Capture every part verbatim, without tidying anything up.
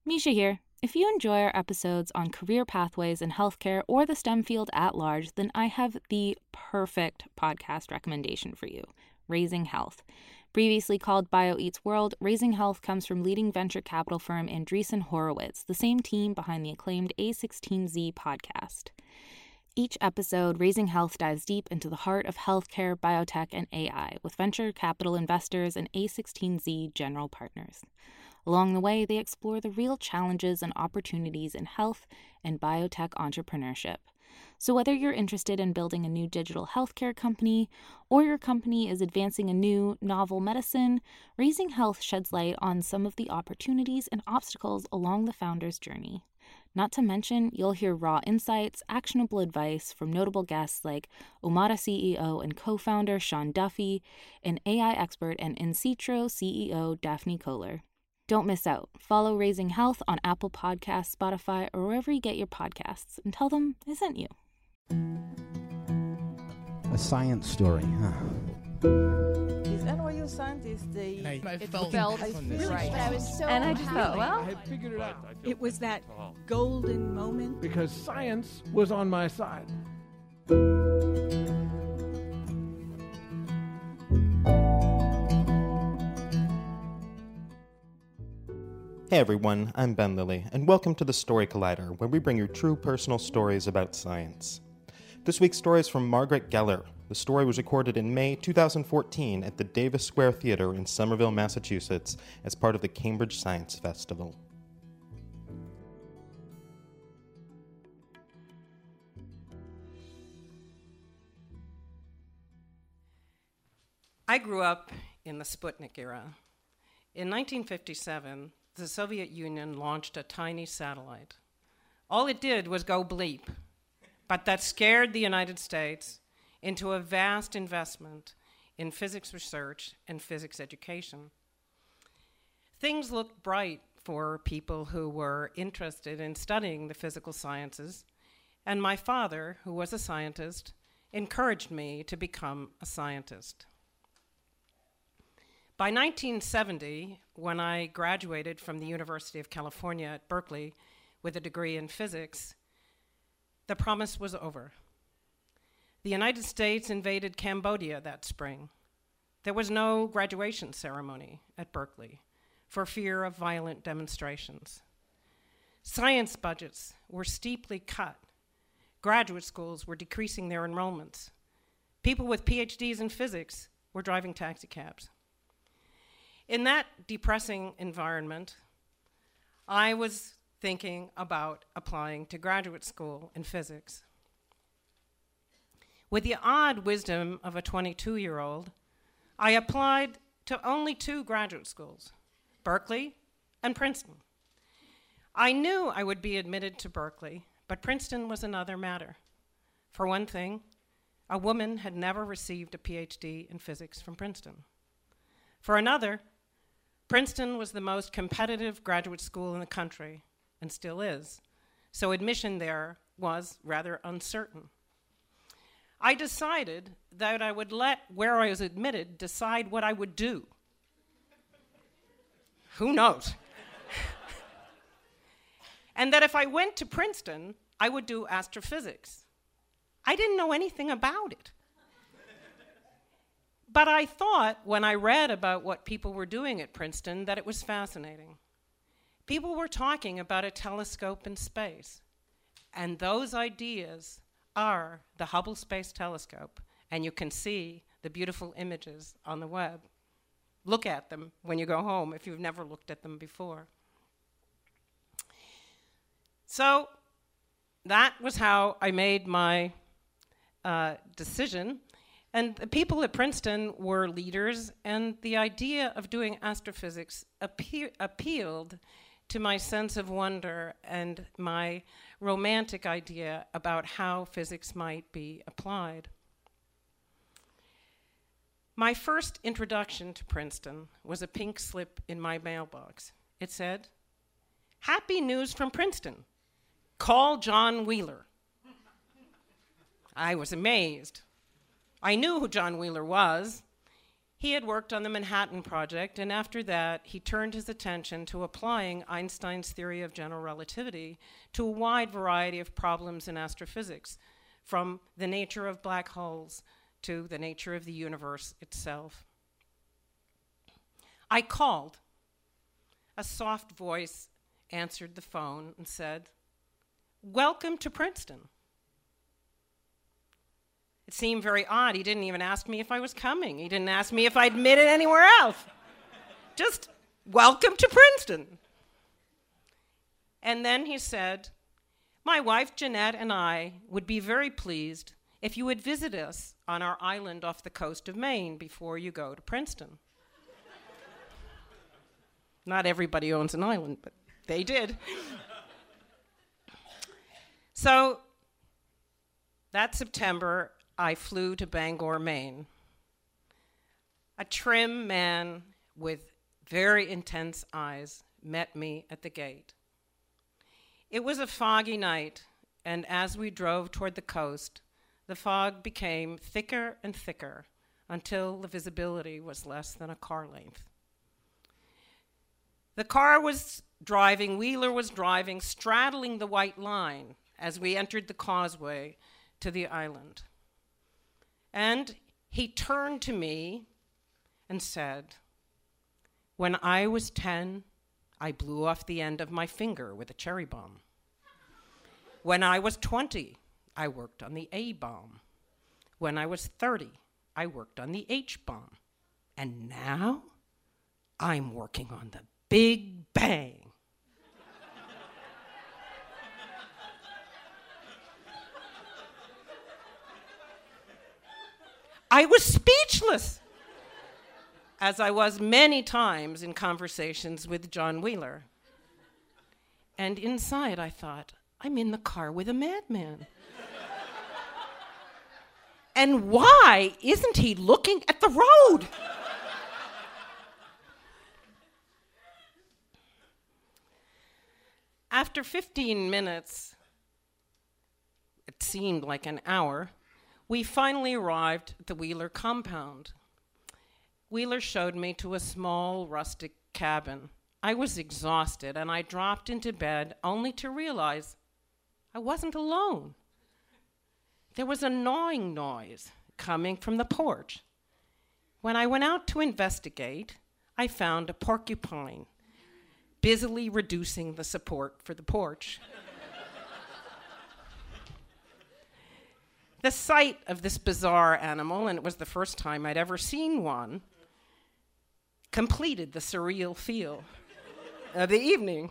Misha here. If you enjoy our episodes on career pathways in healthcare or the STEM field at large, then I have the perfect podcast recommendation for you, Raising Health. Previously called BioEats World, Raising Health comes from leading venture capital firm Andreessen Horowitz, the same team behind the acclaimed A sixteen Z podcast. Each episode, Raising Health dives deep into the heart of healthcare, biotech, and A I with venture capital investors and A sixteen Z general partners. Along the way, they explore the real challenges and opportunities in health and biotech entrepreneurship. So whether you're interested in building a new digital healthcare company or your company is advancing a new, novel medicine, Raising Health sheds light on some of the opportunities and obstacles along the founder's journey. Not to mention, you'll hear raw insights, actionable advice from notable guests like Omada C E O and co-founder Sean Duffy, and A I expert and In-Citro C E O Daphne Kohler. Don't miss out. Follow Raising Health on Apple Podcasts, Spotify, or wherever you get your podcasts, and tell them I sent you. A science story, huh? These N Y U scientists, they And I it felt, felt on this. right. But I was so And I just thought, happy. well, I had figured it out It was that golden moment. because science was on my side. Hey everyone, I'm Ben Lilly, and welcome to the Story Collider, where we bring you true personal stories about science. This week's story is from Margaret Geller. The story was recorded in May two thousand fourteen at the Davis Square Theater in Somerville, Massachusetts, as part of the Cambridge Science Festival. I grew up in the Sputnik era. In nineteen fifty-seven, the Soviet Union launched a tiny satellite. All it did was go bleep, but that scared the United States into a vast investment in physics research and physics education. Things looked bright for people who were interested in studying the physical sciences, and my father, who was a scientist, encouraged me to become a scientist. By nineteen seventy, when I graduated from the University of California at Berkeley with a degree in physics, the promise was over. The United States invaded Cambodia that spring. There was no graduation ceremony at Berkeley for fear of violent demonstrations. Science budgets were steeply cut. Graduate schools were decreasing their enrollments. People with P H Ds in physics were driving taxicabs. In that depressing environment, I was thinking about applying to graduate school in physics. With the odd wisdom of a twenty-two-year-old, I applied to only two graduate schools, Berkeley and Princeton. I knew I would be admitted to Berkeley, but Princeton was another matter. For one thing, a woman had never received a P H D in physics from Princeton. For another, Princeton was the most competitive graduate school in the country, and still is, so admission there was rather uncertain. I decided that I would let where I was admitted decide what I would do. Who knows? And that if I went to Princeton, I would do astrophysics. I didn't know anything about it. But I thought, when I read about what people were doing at Princeton, that it was fascinating. People were talking about a telescope in space, and those ideas are the Hubble Space Telescope, and you can see the beautiful images on the web. Look at them when you go home if you've never looked at them before. So that was how I made my uh, decision. And the people at Princeton were leaders, and the idea of doing astrophysics appe- appealed to my sense of wonder and my romantic idea about how physics might be applied. My first introduction to Princeton was a pink slip in my mailbox. It said, "Happy news from Princeton. Call John Wheeler." I was amazed. I knew who John Wheeler was. He had worked on the Manhattan Project, and after that, he turned his attention to applying Einstein's theory of general relativity to a wide variety of problems in astrophysics, from the nature of black holes to the nature of the universe itself. I called. A soft voice answered the phone and said, "Welcome to Princeton." It seemed very odd. He didn't even ask me if I was coming. He didn't ask me if I'd admitted anywhere else. Just, "Welcome to Princeton." And then he said, "My wife, Jeanette, and I would be very pleased if you would visit us on our island off the coast of Maine before you go to Princeton." Not everybody owns an island, but they did. So that September, I flew to Bangor, Maine. A trim man with very intense eyes met me at the gate. It was a foggy night, and as we drove toward the coast, the fog became thicker and thicker until the visibility was less than a car length. The car was driving, Wheeler was driving, straddling the white line as we entered the causeway to the island. And he turned to me and said, "When I was ten, I blew off the end of my finger with a cherry bomb. When I was twenty, I worked on the A bomb. When I was thirty, I worked on the H bomb. And now, I'm working on the Big Bang." I was speechless, as I was many times in conversations with John Wheeler. And inside I thought, I'm in the car with a madman. And why isn't he looking at the road? After fifteen minutes, it seemed like an hour, we finally arrived at the Wheeler compound. Wheeler showed me to a small rustic cabin. I was exhausted, and I dropped into bed only to realize I wasn't alone. There was a gnawing noise coming from the porch. When I went out to investigate, I found a porcupine busily reducing the support for the porch. The sight of this bizarre animal, and it was the first time I'd ever seen one, completed the surreal feel of the evening.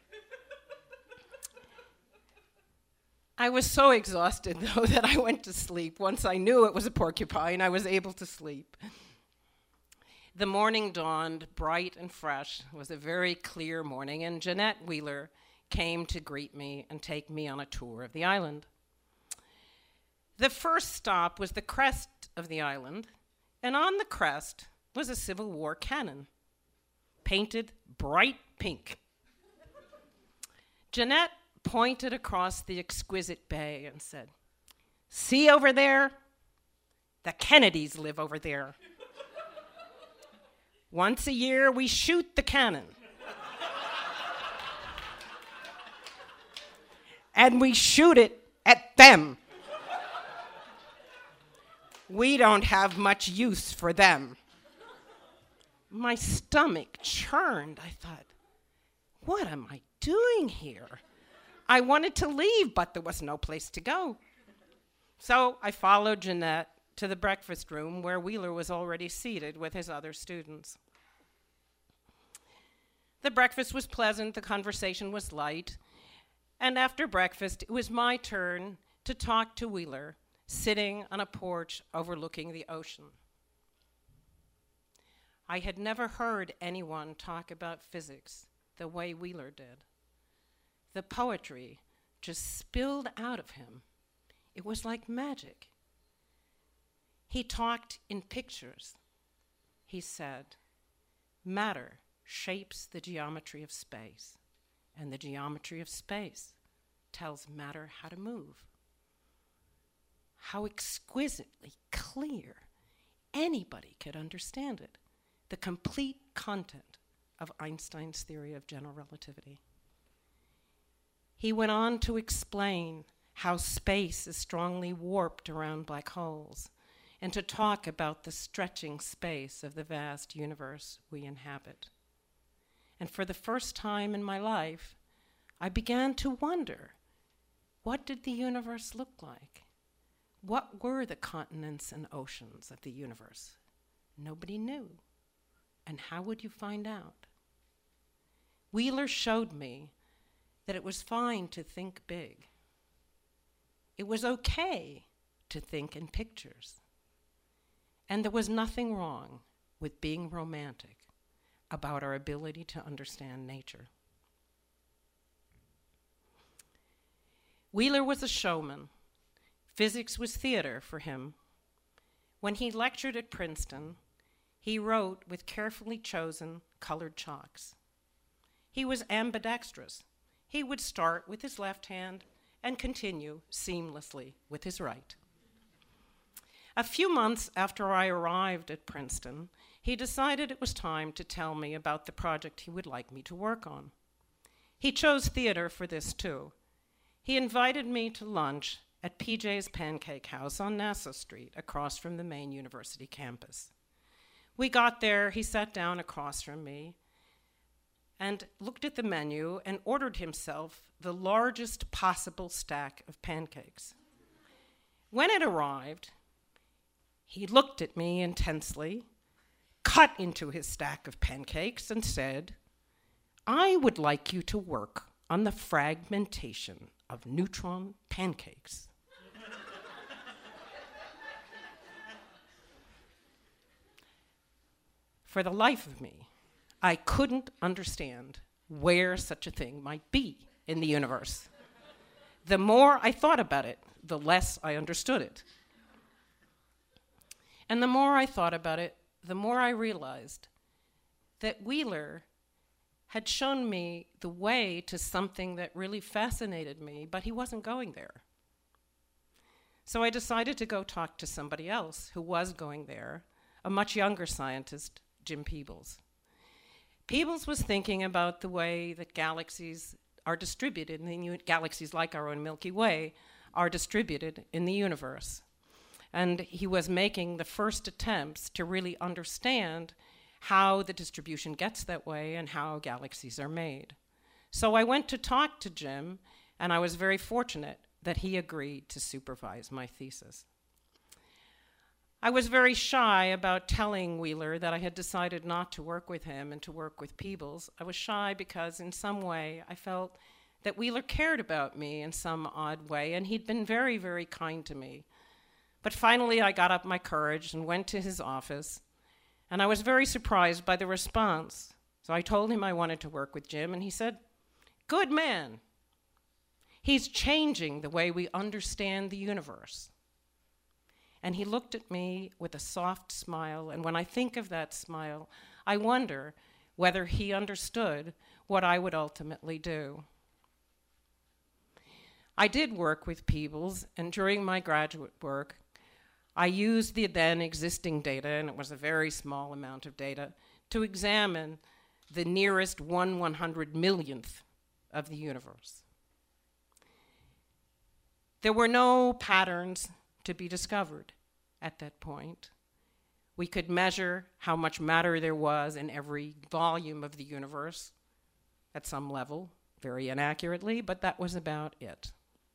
I was so exhausted, though, that I went to sleep. Once I knew it was a porcupine, I was able to sleep. The morning dawned bright and fresh. It was a very clear morning, and Jeanette Wheeler came to greet me and take me on a tour of the island. The first stop was the crest of the island, and on the crest was a Civil War cannon, painted bright pink. Jeanette pointed across the exquisite bay and said, "See over there? The Kennedys live over there. Once a year, we shoot the cannon. And we shoot it at them. We don't have much use for them." My stomach churned. I thought, what am I doing here? I wanted to leave, but there was no place to go. So I followed Jeanette to the breakfast room where Wheeler was already seated with his other students. The breakfast was pleasant, the conversation was light, and after breakfast, it was my turn to talk to Wheeler, sitting on a porch overlooking the ocean. I had never heard anyone talk about physics the way Wheeler did. The poetry just spilled out of him. It was like magic. He talked in pictures. He said, "Matter shapes the geometry of space, and the geometry of space tells matter how to move." How exquisitely clear. anybody could understand it, the complete content of Einstein's theory of general relativity. He went on to explain how space is strongly warped around black holes, and to talk about the stretching space of the vast universe we inhabit. And for the first time in my life, I began to wonder, what did the universe look like? What were the continents and oceans of the universe? Nobody knew. And how would you find out? Wheeler showed me that it was fine to think big. It was okay to think in pictures. And there was nothing wrong with being romantic about our ability to understand nature. Wheeler was a showman. Physics was theater for him. When he lectured at Princeton, he wrote with carefully chosen colored chalks. He was ambidextrous. He would start with his left hand and continue seamlessly with his right. A few months after I arrived at Princeton, he decided it was time to tell me about the project he would like me to work on. He chose theater for this too. He invited me to lunch at P J's Pancake House on Nassau Street, across from the main university campus. We got there, he sat down across from me and looked at the menu and ordered himself the largest possible stack of pancakes. When it arrived, he looked at me intensely, cut into his stack of pancakes, and said, "I would like you to work on the fragmentation of neutron pancakes." For the life of me, I couldn't understand where such a thing might be in the universe. The more I thought about it, the less I understood it. And the more I thought about it, the more I realized that Wheeler had shown me the way to something that really fascinated me, but he wasn't going there. So I decided to go talk to somebody else who was going there, a much younger scientist, Jim Peebles. Peebles was thinking about the way that galaxies are distributed, and the galaxies like our own Milky Way are distributed in the universe. And he was making the first attempts to really understand how the distribution gets that way and how galaxies are made. So I went to talk to Jim, and I was very fortunate that he agreed to supervise my thesis. I was very shy about telling Wheeler that I had decided not to work with him and to work with Peebles. I was shy because in some way I felt that Wheeler cared about me in some odd way, and he'd been very, very kind to me. But finally I got up my courage and went to his office, and I was very surprised by the response. So I told him I wanted to work with Jim, and he said, "Good man. He's changing the way we understand the universe." And he looked at me with a soft smile, and when I think of that smile, I wonder whether he understood what I would ultimately do. I did work with Peebles, and during my graduate work, I used the then existing data, and it was a very small amount of data, to examine the nearest one one hundred millionth of the universe. There were no patterns to be discovered at that point. We could measure how much matter there was in every volume of the universe at some level, very inaccurately, but that was about it.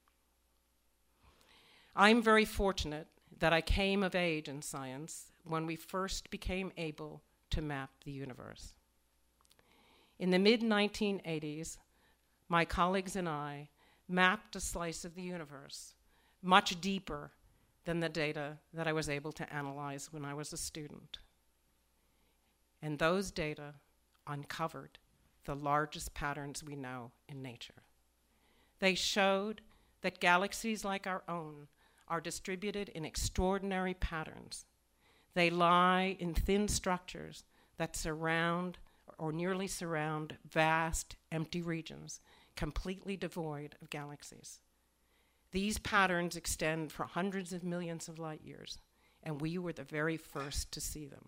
I'm very fortunate that I came of age in science when we first became able to map the universe. In the mid nineteen eighties, my colleagues and I mapped a slice of the universe much deeper than the data that I was able to analyze when I was a student. And those data uncovered the largest patterns we know in nature. They showed that galaxies like our own are distributed in extraordinary patterns. They lie in thin structures that surround or nearly surround vast empty regions, completely devoid of galaxies. These patterns extend for hundreds of millions of light years, and we were the very first to see them.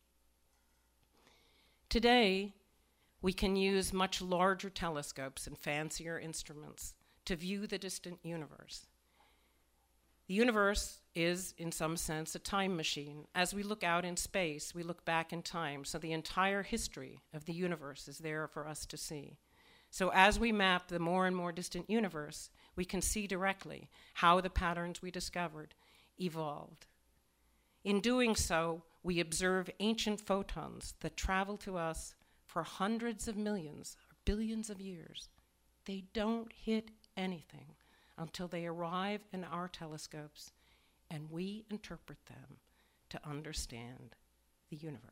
Today, we can use much larger telescopes and fancier instruments to view the distant universe. The universe is, in some sense, a time machine. As we look out in space, we look back in time, so the entire history of the universe is there for us to see. So as we map the more and more distant universe, we can see directly how the patterns we discovered evolved. In doing so, we observe ancient photons that travel to us for hundreds of millions or billions of years. They don't hit anything until they arrive in our telescopes, and we interpret them to understand the universe.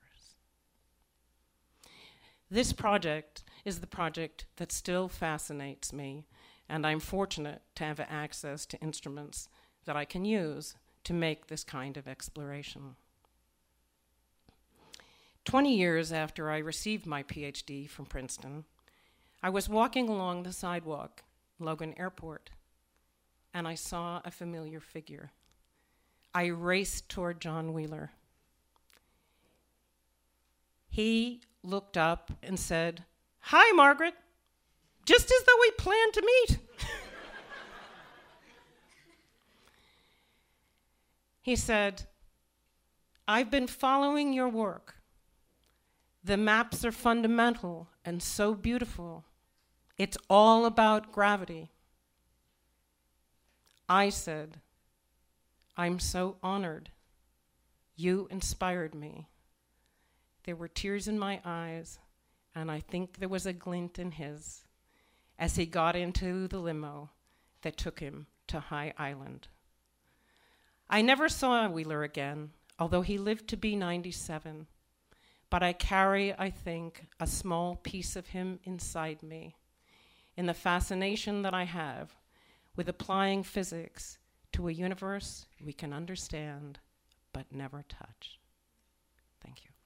This project is the project that still fascinates me, and I'm fortunate to have access to instruments that I can use to make this kind of exploration. Twenty years after I received my PhD from Princeton, I was walking along the sidewalk, Logan Airport, and I saw a familiar figure. I raced toward John Wheeler. He looked up and said, "Hi, Margaret," just as though we planned to meet. He said, "I've been following your work. The maps are fundamental and so beautiful. It's all about gravity." I said, "I'm so honored. You inspired me." There were tears in my eyes, and I think there was a glint in his as he got into the limo that took him to High Island. I never saw Wheeler again, although he lived to be ninety-seven, but I carry, I think, a small piece of him inside me in the fascination that I have with applying physics to a universe we can understand but never touch. Thank you.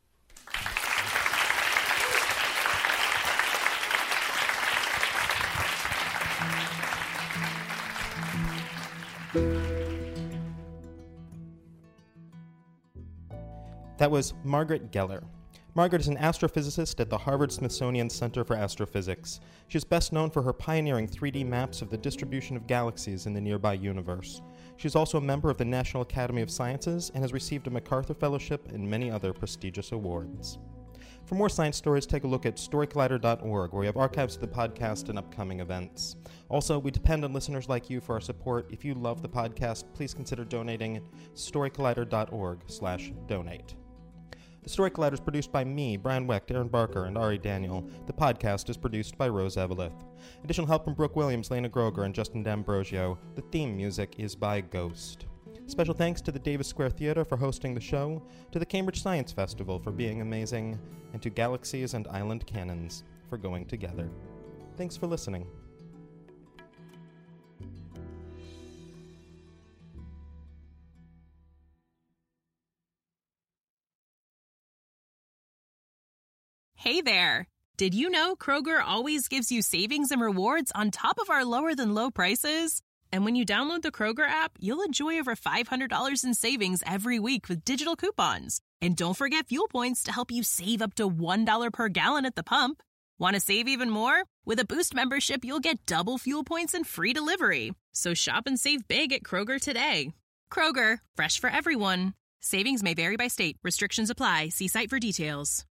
That was Margaret Geller. Margaret is an astrophysicist at the Harvard-Smithsonian Center for Astrophysics. She is best known for her pioneering three D maps of the distribution of galaxies in the nearby universe. She is also a member of the National Academy of Sciences and has received a MacArthur Fellowship and many other prestigious awards. For more science stories, take a look at story collider dot org, where we have archives of the podcast and upcoming events. Also, we depend on listeners like you for our support. If you love the podcast, please consider donating at story collider dot org slash donate. The Story Collider is produced by me, Brian Wecht, Aaron Barker, and Ari Daniel. The podcast is produced by Rose Eveleth. Additional help from Brooke Williams, Lena Groger, and Justin D'Ambrosio. The theme music is by Ghost. Special thanks to the Davis Square Theater for hosting the show, to the Cambridge Science Festival for being amazing, and to Galaxies and Island Cannons for going together. Thanks for listening. Hey there! Did you know Kroger always gives you savings and rewards on top of our lower-than-low prices? And when you download the Kroger app, you'll enjoy over five hundred dollars in savings every week with digital coupons. And don't forget fuel points to help you save up to one dollar per gallon at the pump. Want to save even more? With a Boost membership, you'll get double fuel points and free delivery. So shop and save big at Kroger today. Kroger, fresh for everyone. Savings may vary by state. Restrictions apply. See site for details.